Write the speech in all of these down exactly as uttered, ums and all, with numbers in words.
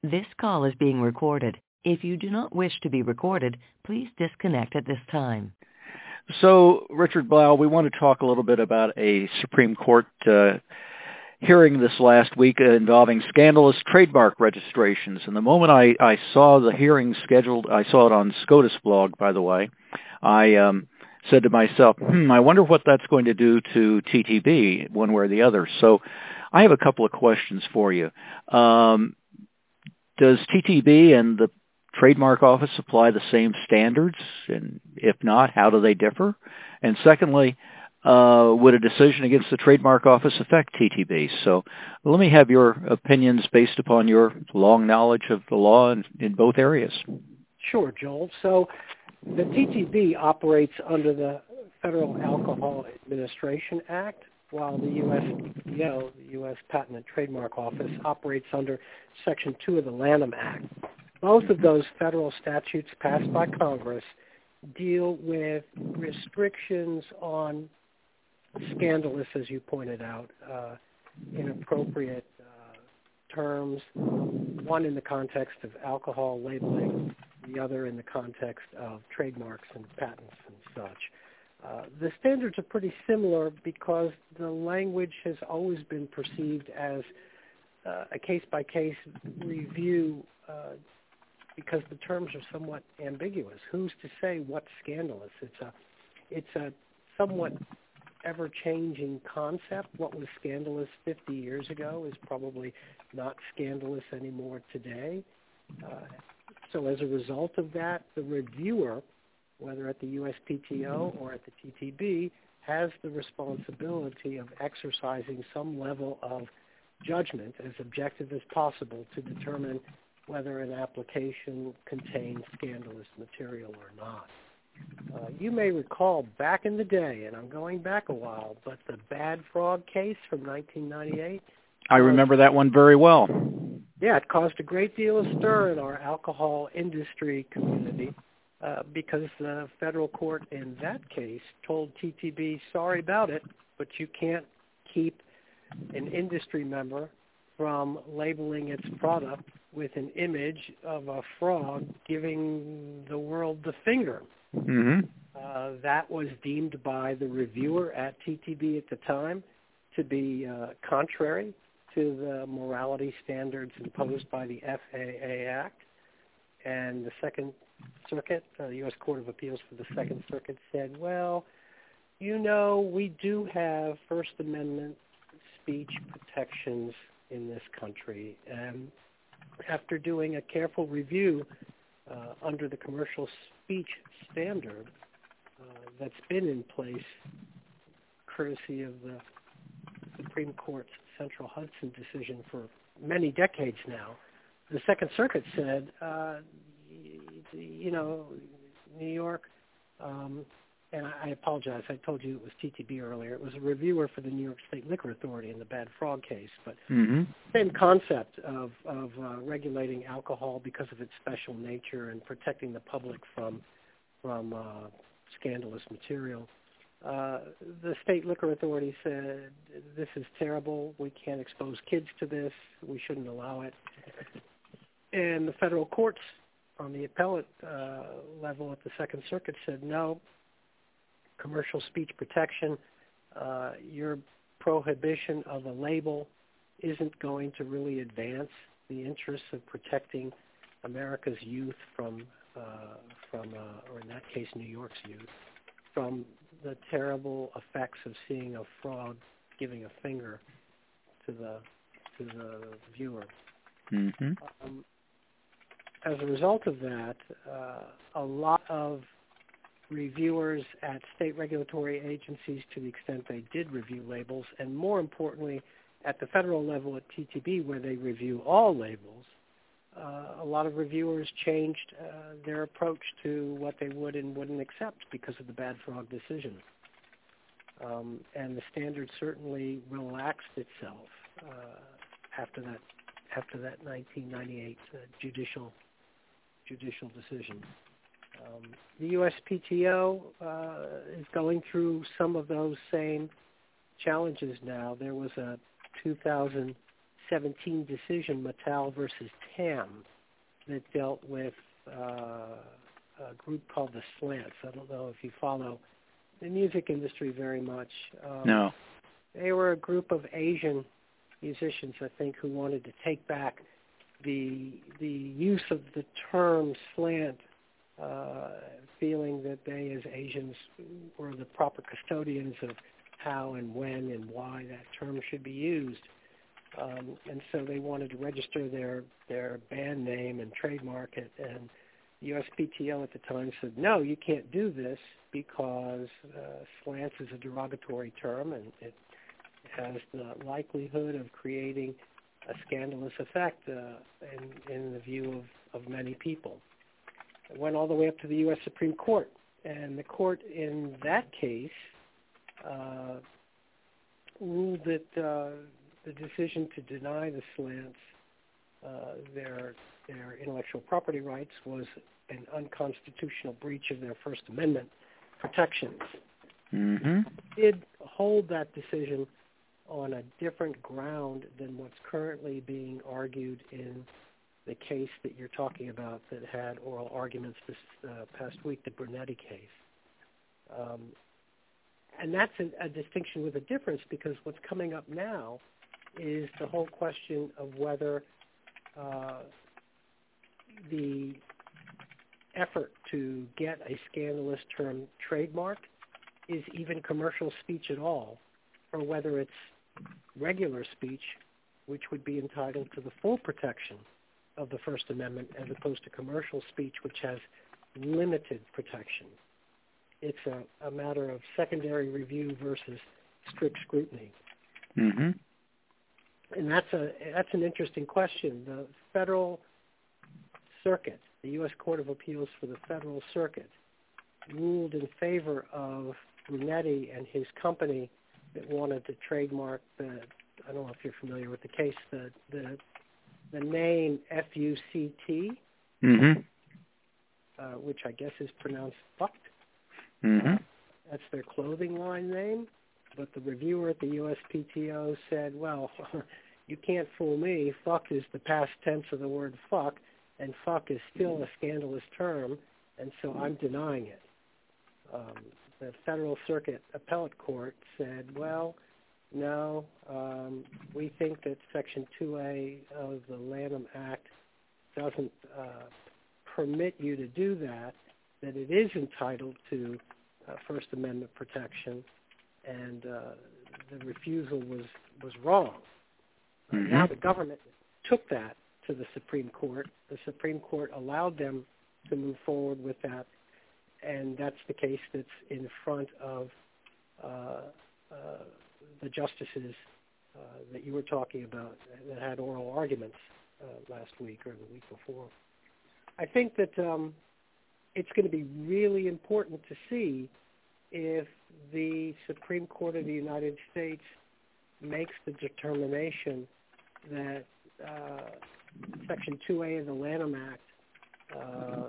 This call is being recorded. If you do not wish to be recorded, please disconnect at this time. So, Richard Blau, we want to talk a little bit about a Supreme Court uh, hearing this last week involving scandalous trademark registrations. And the moment I, I saw the hearing scheduled, I saw it on SCOTUS blog, by the way, I um, said to myself, hmm, I wonder what that's going to do to T T B, one way or the other. So I have a couple of questions for you. Um, does T T B and the Trademark Office apply the same standards? And if not, how do they differ? And secondly, uh, would a decision against the Trademark Office affect T T B? So let me have your opinions based upon your long knowledge of the law in, in both areas. Sure, Joel. So the T T B operates under the Federal Alcohol Administration Act, while the U S P T O, the U S Patent and Trademark Office, operates under Section two of the Lanham Act. Both of those federal statutes passed by Congress deal with restrictions on scandalous, as you pointed out, uh, inappropriate uh, terms, one in the context of alcohol labeling, the other in the context of trademarks and patents and such. Uh, the standards are pretty similar because the language has always been perceived as uh, a case-by-case review uh, because the terms are somewhat ambiguous. Who's to say what's scandalous? It's a, it's a somewhat ever-changing concept. What was scandalous fifty years ago is probably not scandalous anymore today. Uh, so as a result of that, the reviewer, whether at the U S P T O or at the T T B, has the responsibility of exercising some level of judgment as objective as possible to determine whether an application contains scandalous material or not. Uh, you may recall back in the day, and I'm going back a while, but the Bad Frog case from nineteen ninety-eight. I remember that one very well. Yeah, it caused a great deal of stir in our alcohol industry community uh, because the federal court in that case told T T B, sorry about it, but you can't keep an industry member from labeling its product with an image of a frog giving the world the finger. Mm-hmm. Uh, that was deemed by the reviewer at T T B at the time to be uh, contrary to the morality standards imposed by the F A A Act. And the Second Circuit, uh, the U S Court of Appeals for the Second Circuit said, well, you know, we do have First Amendment speech protections in this country. And after doing a careful review uh, under the commercial speech standard uh, that's been in place courtesy of the Supreme Court's Central Hudson decision for many decades now, the Second Circuit said, uh, you know, New York, um, and I apologize, I told you it was T T B earlier. It was a reviewer for the New York State Liquor Authority in the Bad Frog case, but Mm-hmm. same concept of, of uh, regulating alcohol because of its special nature and protecting the public from from uh, scandalous material. Uh, the State Liquor Authority said, this is terrible. We can't expose kids to this. We shouldn't allow it. And the federal courts on the appellate uh, level at the Second Circuit said, no, commercial speech protection, uh, your prohibition of a label isn't going to really advance the interests of protecting America's youth from, uh, from uh, or in that case, New York's youth, from the terrible effects of seeing a frog giving a finger to the to the viewer. Mm-hmm. Um, as a result of that, uh, a lot of reviewers at state regulatory agencies, to the extent they did review labels, and more importantly, at the federal level at T T B, where they review all labels, uh, a lot of reviewers changed uh, their approach to what they would and wouldn't accept because of the Bad Frog decision. Um, and the standard certainly relaxed itself uh, after that after that nineteen ninety-eight uh, judicial judicial decision. Um, the U S P T O uh, is going through some of those same challenges now. There was a two thousand seventeen decision, Mattel versus Tam, that dealt with uh, a group called the Slants. I don't know if you follow the music industry very much. Um, no. They were a group of Asian musicians, I think, who wanted to take back the the use of the term slant, uh, feeling that they as Asians were the proper custodians of how and when and why that term should be used. Um, and so they wanted to register their, their band name and trademark it. And the U S P T O at the time said, no, you can't do this because uh, slants is a derogatory term and it has the likelihood of creating a scandalous effect uh, in, in the view of, of many people. It went all the way up to the U S Supreme Court. And the court in that case uh, ruled that uh, the decision to deny the slants uh, their their intellectual property rights was an unconstitutional breach of their First Amendment protections. Mm-hmm. It did hold that decision on a different ground than what's currently being argued in the case that you're talking about that had oral arguments this uh, past week, the Brunetti case. Um, and that's a, a distinction with a difference because what's coming up now is the whole question of whether uh, the effort to get a scandalous term trademarked is even commercial speech at all, or whether it's regular speech, which would be entitled to the full protection of the First Amendment as opposed to commercial speech, which has limited protection. It's a, a matter of secondary review versus strict scrutiny. Mm-hmm. And that's a that's an interesting question. The Federal Circuit, the U S Court of Appeals for the Federal Circuit, ruled in favor of Brunetti and his company that wanted to trademark the, I don't know if you're familiar with the case, the the, the name F U C T, mm-hmm. uh, which I guess is pronounced fucked. Mm-hmm. That's their clothing line name. But the reviewer at the U S P T O said, well, you can't fool me. Fuck is the past tense of the word fuck, and fuck is still a scandalous term, and so I'm denying it. Um, the Federal Circuit Appellate Court said, well, no, um, we think that Section two A of the Lanham Act doesn't uh, permit you to do that, that it is entitled to uh, First Amendment protection, and uh, the refusal was, was wrong. Mm-hmm. Now the government took that to the Supreme Court. The Supreme Court allowed them to move forward with that, and that's the case that's in front of uh, uh, the justices uh, that you were talking about that had oral arguments uh, last week or the week before. I think that um, it's going to be really important to see if the Supreme Court of the United States makes the determination that uh, Section two A of the Lanham Act uh,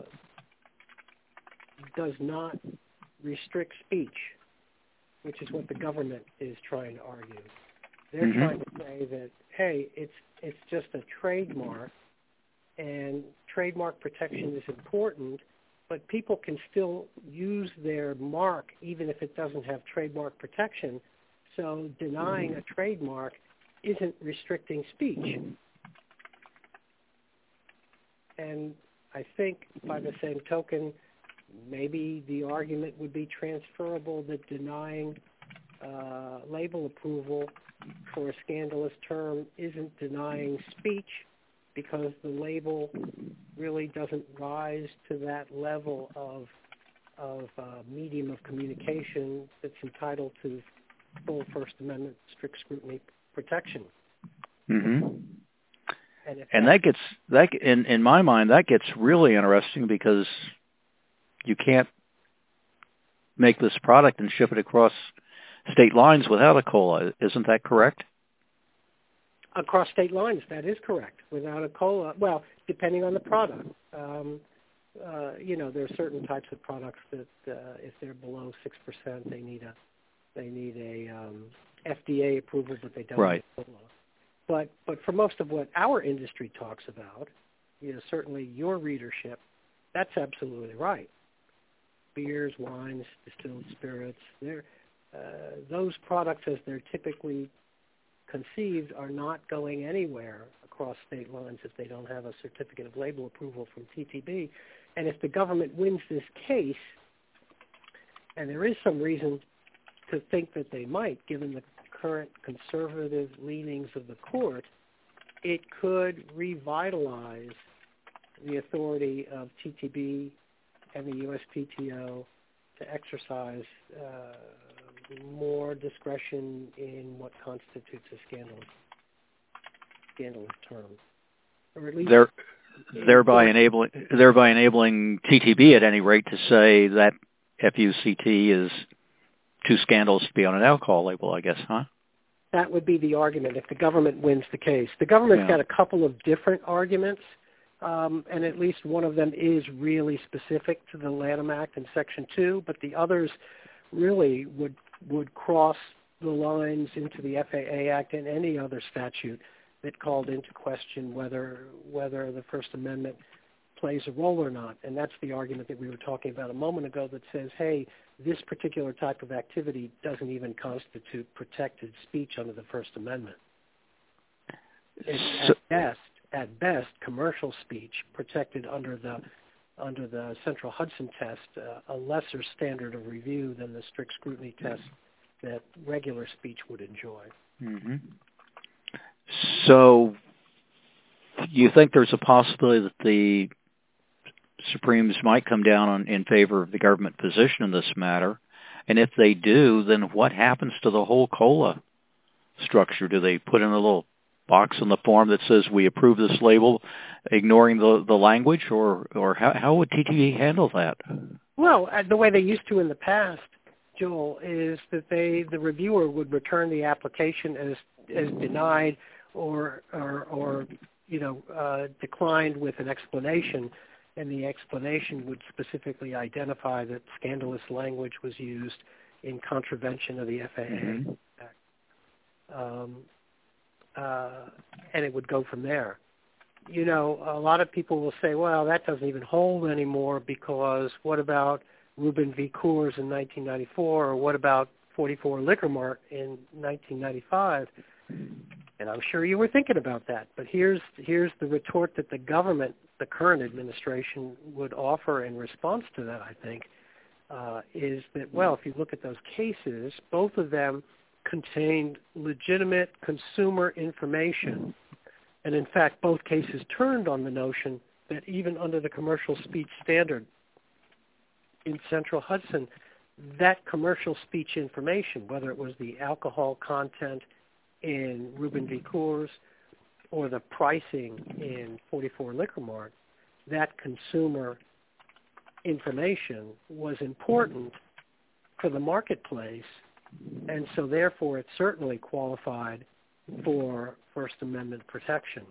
does not restrict speech, which is what the government is trying to argue. They're mm-hmm. trying to say that, hey, it's it's just a trademark, and trademark protection is important, but people can still use their mark even if it doesn't have trademark protection. So denying a trademark isn't restricting speech. And I think by the same token, maybe the argument would be transferable that denying uh, label approval for a scandalous term isn't denying speech, because the label really doesn't rise to that level of of uh, medium of communication that's entitled to full First Amendment strict scrutiny protection. Mm-hmm. And, and that gets that in in my mind that gets really interesting, because you can't make this product and ship it across state lines without a COLA. Isn't that correct? Across state lines, that is correct. Without a COLA, well, depending on the product. Um, uh, you know, there are certain types of products that, uh, if they're below six percent, they need a they need a um, F D A approval, but they don't right. need a COLA. But but for most of what our industry talks about, you know, certainly your readership, that's absolutely right. Beers, wines, distilled spirits, they're, uh, those products as they're typically conceived are not going anywhere across state lines if they don't have a certificate of label approval from T T B. And if the government wins this case, and there is some reason to think that they might, given the current conservative leanings of the court, it could revitalize the authority of T T B and the U S P T O to exercise uh, more discretion in what constitutes a scandalous, scandalous term, or at least They're, thereby enabling thereby enabling T T B at any rate to say that F U C T is too scandalous to be on an alcohol label, I guess, huh? That would be the argument if the government wins the case. The government's yeah. got a couple of different arguments, um, and at least one of them is really specific to the Lanham Act in Section two, but the others really would would cross the lines into the F A A Act and any other statute that called into question whether whether the First Amendment plays a role or not. And that's the argument that we were talking about a moment ago that says, hey, this particular type of activity doesn't even constitute protected speech under the First Amendment. It's so, at best, at best, commercial speech protected under the under the Central Hudson test, uh, a lesser standard of review than the strict scrutiny test that regular speech would enjoy. Mm-hmm. So you think there's a possibility that the Supremes might come down on, in favor of the government position in this matter? And if they do, then what happens to the whole COLA structure? Do they put in a little box on the form that says we approve this label, ignoring the, the language, or, or how, how would T T B handle that? Well, uh, the way they used to in the past, Joel, is that they the reviewer would return the application as as denied or or, or you know uh, declined with an explanation, and the explanation would specifically identify that scandalous language was used in contravention of the F A A Mm-hmm. Act. Um, uh, and it would go from there. You know, a lot of people will say, well, that doesn't even hold anymore because what about Rubin v. Coors in nineteen ninety-four, or what about forty-four Liquor Mart in nineteen ninety-five? And I'm sure you were thinking about that. But here's here's the retort that the government, the current administration, would offer in response to that, I think, uh, is that, well, if you look at those cases, both of them contained legitimate consumer information. And in fact, both cases turned on the notion that even under the commercial speech standard in Central Hudson, that commercial speech information, whether it was the alcohol content in Rubin v. Coors or the pricing in forty-four Liquor Mart, that consumer information was important for the marketplace, and so therefore it certainly qualified for First Amendment protection.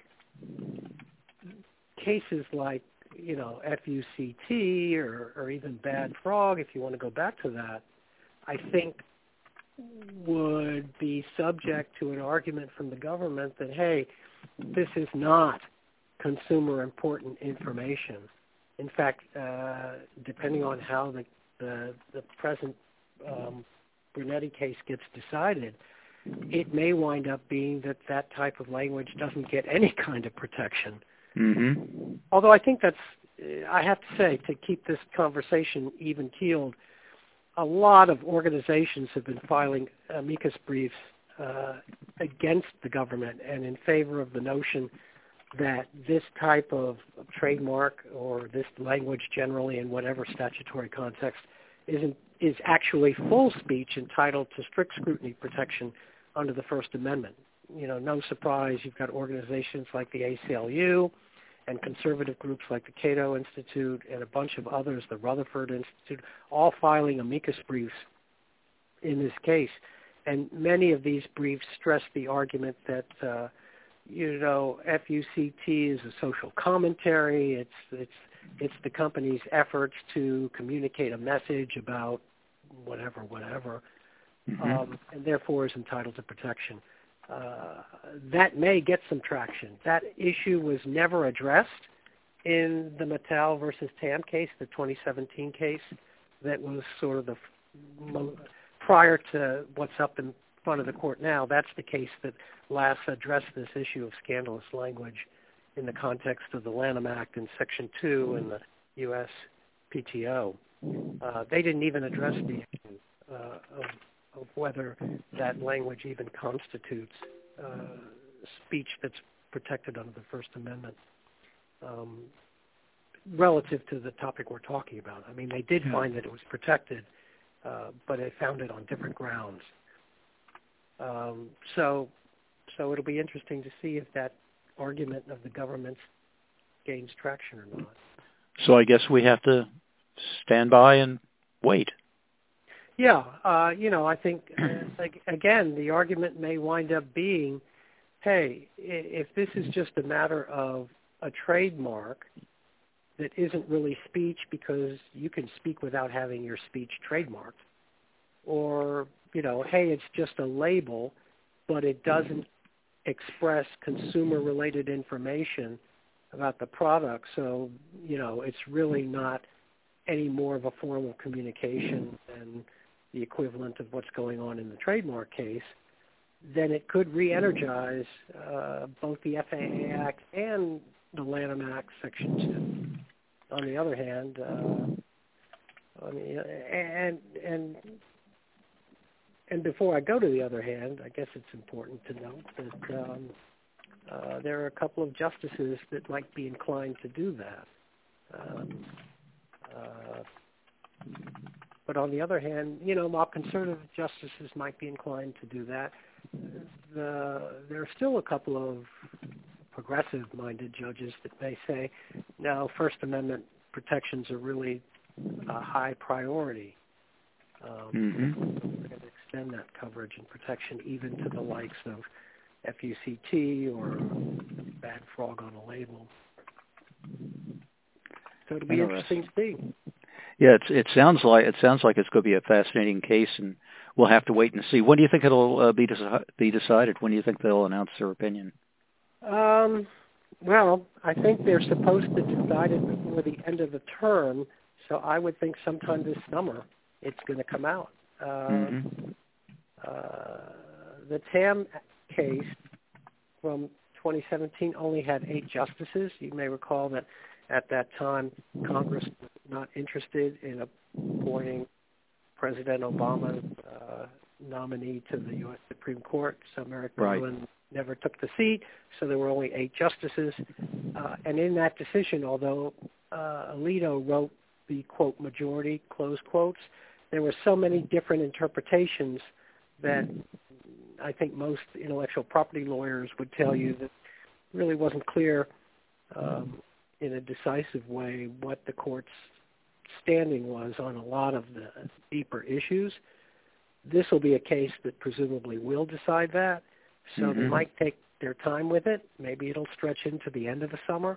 Cases like, you know, F U C T or, or even Bad Frog, if you want to go back to that, I think would be subject to an argument from the government that, hey, this is not consumer important information. In fact, uh, depending on how the, the, the present um, Brunetti case gets decided, it may wind up being that that type of language doesn't get any kind of protection. Mm-hmm. Although I think that's, I have to say, to keep this conversation even-keeled, a lot of organizations have been filing amicus briefs uh, against the government and in favor of the notion that this type of trademark or this language generally in whatever statutory context isn't, is actually full speech entitled to strict scrutiny protection under the First Amendment. You know, no surprise, you've got organizations like the A C L U and conservative groups like the Cato Institute and a bunch of others, the Rutherford Institute, all filing amicus briefs in this case. And many of these briefs stress the argument that, uh, you know, F U C T is a social commentary. It's, it's, it's the company's efforts to communicate a message about whatever, whatever, mm-hmm. um, and therefore is entitled to protection. uh, that may get some traction. That issue was never addressed in the Mattel versus Tam case, the twenty seventeen case that was sort of the prior to what's up in front of the court now. That's the case that last addressed this issue of scandalous language in the context of the Lanham Act in Section two and the U S P T O. Uh, they didn't even address the issue uh, of, of whether that language even constitutes uh, speech that's protected under the First Amendment. Um, relative to the topic we're talking about. I mean, they did find that it was protected, uh, but they found it on different grounds. Um, so, so it'll be interesting to see if that argument of the government's gains traction or not. So I guess we have to stand by and wait. Yeah, uh, you know, I think, uh, again, the argument may wind up being, hey, if this is just a matter of a trademark that isn't really speech because you can speak without having your speech trademarked, or, you know, hey, it's just a label, but it doesn't express consumer-related information about the product, so, you know, it's really not any more of a form of communication than the equivalent of what's going on in the trademark case, then it could re-energize uh, both the F A A Act and the Lanham Act Section two. On the other hand, uh, I mean, and and and before I go to the other hand, I guess it's important to note that um, uh, there are a couple of justices that might be inclined to do that. Um, uh, but on the other hand, you know, while conservative justices might be inclined to do that, the, there are still a couple of progressive-minded judges that may say, no, First Amendment protections are really a high priority. Um, mm-hmm. We're going to extend that coverage and protection even to the likes of F U C T or Bad Frog on a Label. So it'll be interesting to see. Yeah, it's, it sounds like it sounds like it's going to be a fascinating case, and we'll have to wait and see. When do you think it'll uh, be deci- be decided? When do you think they'll announce their opinion? Um, well, I think they're supposed to decide it before the end of the term, so I would think sometime this summer it's going to come out. Uh, mm-hmm. uh, the Tam case from twenty seventeen only had eight justices. You may recall that at that time Congress was not interested in appointing President Obama's uh, nominee to the U S Supreme Court, so Merrick Garland right. never took the seat, so there were only eight justices. Uh, and in that decision, although uh, Alito wrote the, quote, majority, close quotes, there were so many different interpretations that I think most intellectual property lawyers would tell you that it really wasn't clear um, in a decisive way what the court's standing was on a lot of the deeper issues. This will be a case that presumably will decide that. So mm-hmm. they might take their time with it. Maybe it'll stretch into the end of the summer.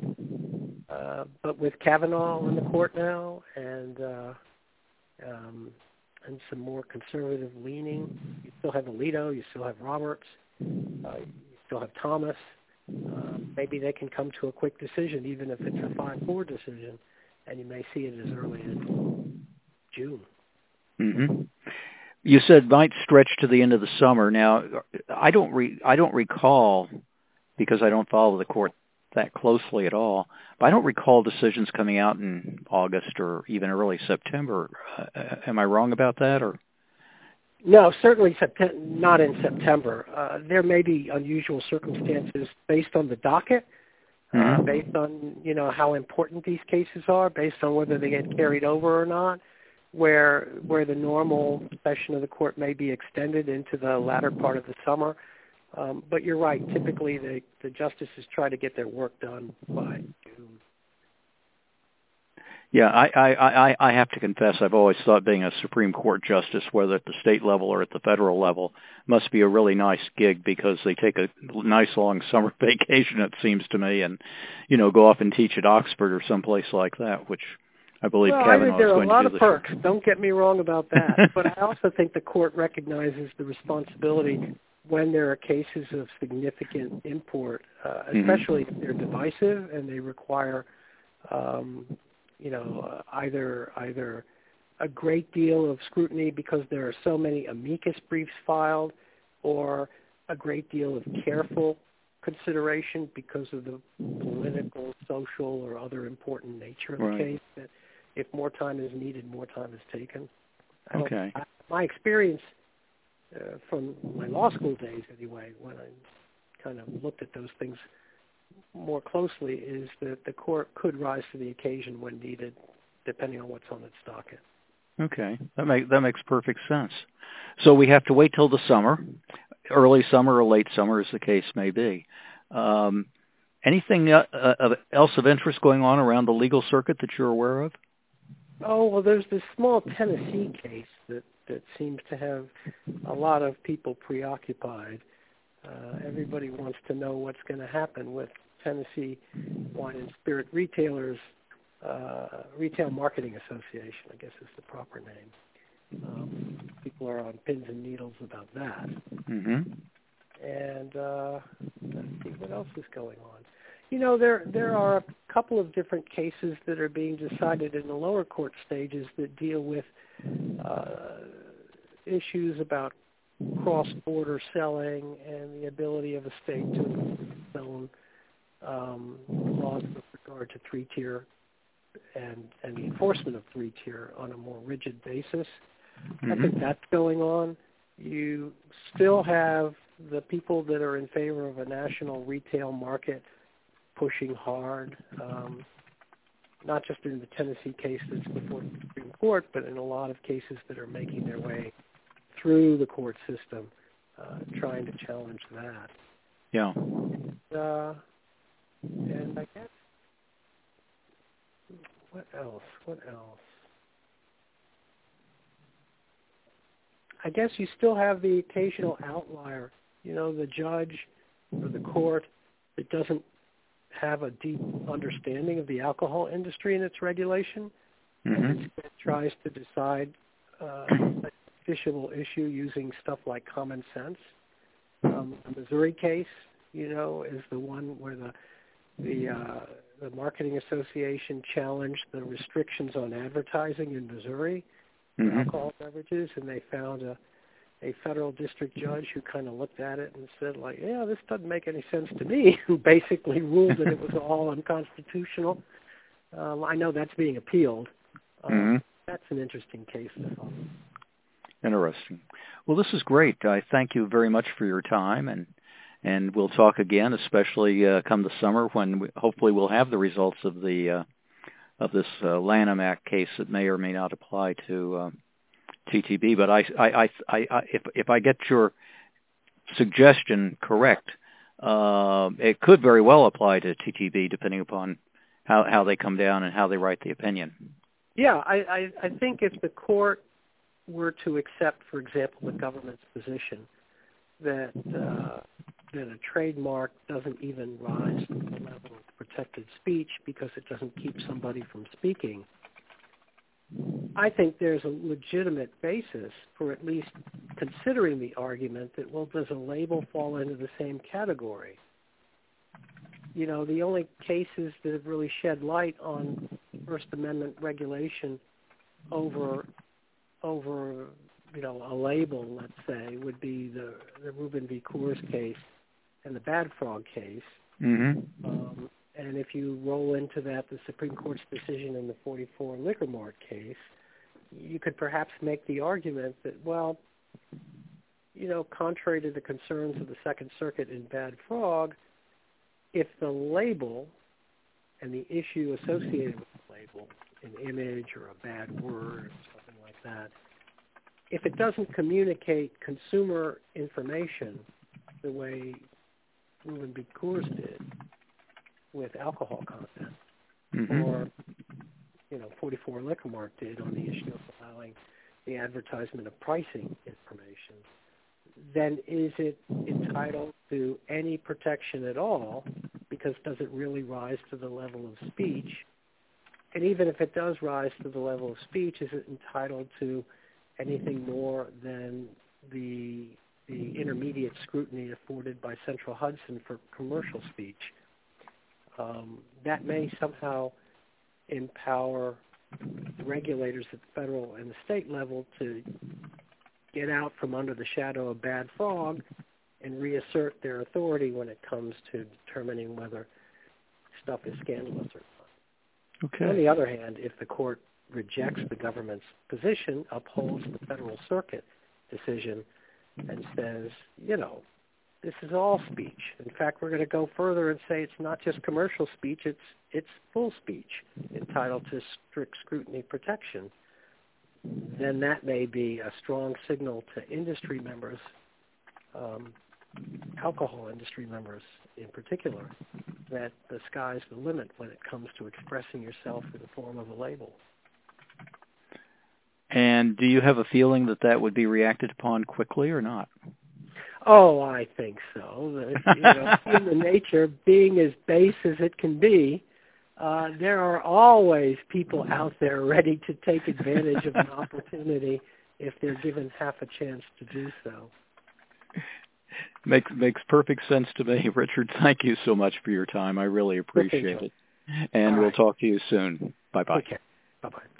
Uh, but with Kavanaugh in the court now and uh, um, and some more conservative leaning, you still have Alito, you still have Roberts, uh, you still have Thomas. Uh, maybe they can come to a quick decision, even if it's a five four decision, and you may see it as early as June. Mm-hmm. You said might stretch to the end of the summer. Now, I don't re- I don't recall, because I don't follow the court that closely at all, but I don't recall decisions coming out in August or even early September. Uh, am I wrong about that? Or no, certainly Sept- not in September. Uh, there may be unusual circumstances based on the docket, uh, mm-hmm. based on, you know, how important these cases are, based on whether they get carried over or not, where where the normal session of the court may be extended into the latter part of the summer. Um, but you're right. Typically, the, the justices try to get their work done by June. Yeah, I, I, I, I have to confess, I've always thought being a Supreme Court justice, whether at the state level or at the federal level, must be a really nice gig because they take a nice long summer vacation, it seems to me, and, you know, go off and teach at Oxford or someplace like that, which I believe well, Kavanaugh I there is are going a lot to do of this perks. Year. Don't get me wrong about that. But I also think the court recognizes the responsibility when there are cases of significant import, uh, especially mm-hmm. if they're divisive and they require, um, you know, uh, either either a great deal of scrutiny because there are so many amicus briefs filed, or a great deal of careful consideration because of the political, social, or other important nature of the right. case, that if more time is needed, more time is taken. I okay. I, my experience uh, from my law school days, anyway, when I kind of looked at those things more closely, is that the court could rise to the occasion when needed, depending on what's on its docket. Okay, that make, that makes perfect sense. So we have to wait till the summer, early summer or late summer, as the case may be. Um, anything uh, uh, else of interest going on around the legal circuit that you're aware of? Oh, well, there's this small Tennessee case that, that seems to have a lot of people preoccupied. Uh, everybody wants to know what's going to happen with Tennessee Wine and Spirit Retailers Uh, Retail Marketing Association, I guess is the proper name. Um, people are on pins and needles about that. Mm-hmm. And uh, let's see, what else is going on? You know, there there are a couple of different cases that are being decided in the lower court stages that deal with uh, issues about cross-border selling and the ability of a state to own um, laws with regard to three-tier and, and the enforcement of three-tier on a more rigid basis. Mm-hmm. I think that's going on. You still have the people that are in favor of a national retail market pushing hard, um, not just in the Tennessee case that's before the Supreme Court, but in a lot of cases that are making their way through the court system, uh, trying to challenge that. Yeah. Uh, and I guess, what else? What else? I guess you still have the occasional outlier, you know, the judge or the court that doesn't have a deep understanding of the alcohol industry and its regulation, mm-hmm. and instead tries to decide uh, a judicial issue using stuff like common sense. Um, the Missouri case, you know, is the one where the the uh, the Marketing Association challenged the restrictions on advertising in Missouri for mm-hmm. alcohol beverages, and they found a, a federal district judge who kind of looked at it and said, like, yeah, this doesn't make any sense to me, who basically ruled that it was all unconstitutional. Um, I know that's being appealed. Um, mm-hmm. That's an interesting case to follow. Interesting. Well, this is great. I thank you very much for your time, and and we'll talk again, especially uh, come the summer when we, hopefully we'll have the results of the uh, of this uh, Lanham Act case that may or may not apply to uh, T T B. But I, I, I, I, if if I get your suggestion correct, uh, it could very well apply to T T B, depending upon how how they come down and how they write the opinion. Yeah, I, I, I think if the court were to accept, for example, the government's position that uh, that a trademark doesn't even rise to the level of protected speech because it doesn't keep somebody from speaking, I think there's a legitimate basis for at least considering the argument that, well, does a label fall into the same category? You know, the only cases that have really shed light on First Amendment regulation over over, you know, a label, let's say, would be the, the Rubin v. Coors case and the Bad Frog case. Mm-hmm. Um, and if you roll into that the Supreme Court's decision in the forty-four Liquor Mart case, you could perhaps make the argument that, well, you know, contrary to the concerns of the Second Circuit in Bad Frog, if the label and the issue associated with the label, an image or a bad word or something like that, if it doesn't communicate consumer information the way Rubin v. Coors did with alcohol content, mm-hmm. or, you know, forty-four Liquor Mart did on the issue of allowing the advertisement of pricing information, then is it entitled to any protection at all? Because does it really rise to the level of speech? And even if it does rise to the level of speech, is it entitled to anything more than the the intermediate scrutiny afforded by Central Hudson for commercial speech. Um, that may somehow empower regulators at the federal and the state level to get out from under the shadow of bad fog and reassert their authority when it comes to determining whether stuff is scandalous or not. Okay. On the other hand, if the court rejects the government's position, upholds the Federal Circuit decision, and says, you know, this is all speech. In fact, we're going to go further and say it's not just commercial speech, it's it's full speech entitled to strict scrutiny protection. Then that may be a strong signal to industry members, um, alcohol industry members in particular, that the sky's the limit when it comes to expressing yourself in the form of a label. And do you have a feeling that that would be reacted upon quickly or not? Oh, I think so. You know, human nature, being as base as it can be, uh, there are always people out there ready to take advantage of an opportunity if they're given half a chance to do so. Makes makes perfect sense to me. Richard, thank you so much for your time. I really appreciate it. And All we'll right. talk to you soon. Bye-bye. Okay. Bye-bye.